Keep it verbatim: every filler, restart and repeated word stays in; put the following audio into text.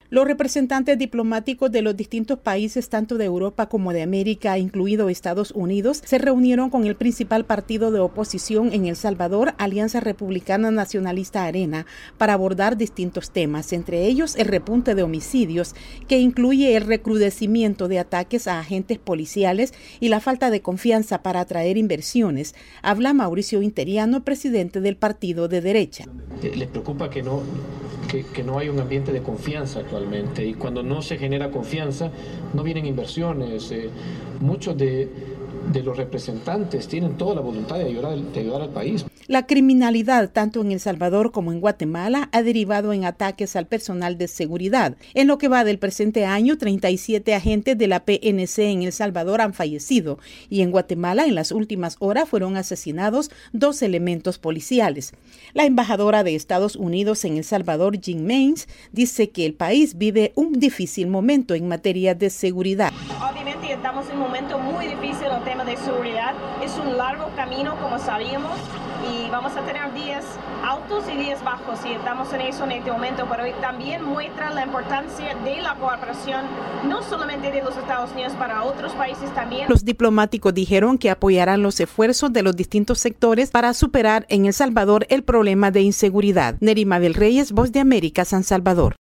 Los representantes diplomáticos de los distintos países, tanto de Europa como de América, incluido Estados Unidos, se reunieron con el principal partido de oposición en El Salvador, Alianza Republicana Nacionalista Arena, para abordar distintos temas, entre ellos el repunte de homicidios, que incluye el recrudecimiento de ataques a agentes policiales y la falta de confianza para atraer inversiones. Habla Mauricio Interiano, presidente del partido de derecha. Les preocupa que no, que, que no hay un ambiente de confianza actualmente, y cuando no se genera confianza no vienen inversiones. Eh, muchos de, de los representantes tienen toda la voluntad de ayudar, de ayudar al país. La criminalidad, tanto en El Salvador como en Guatemala, ha derivado en ataques al personal de seguridad. En lo que va del presente año, treinta y siete agentes de la P N C en El Salvador han fallecido y en Guatemala en las últimas horas fueron asesinados dos elementos policiales. La embajadora de Estados Unidos en El Salvador, Jean Mains, dice que el país vive un difícil momento en materia de seguridad. Obviamente estamos en un momento muy difícil en el tema de seguridad. Es un largo camino, como sabíamos, y vamos a tener días altos y días bajos, y estamos en eso en este momento, pero también muestra la importancia de la cooperación, no solamente de los Estados Unidos, para otros países también. Los diplomáticos dijeron que apoyarán los esfuerzos de los distintos sectores para superar en El Salvador el problema de inseguridad. Nerima del Reyes, Voz de América, San Salvador.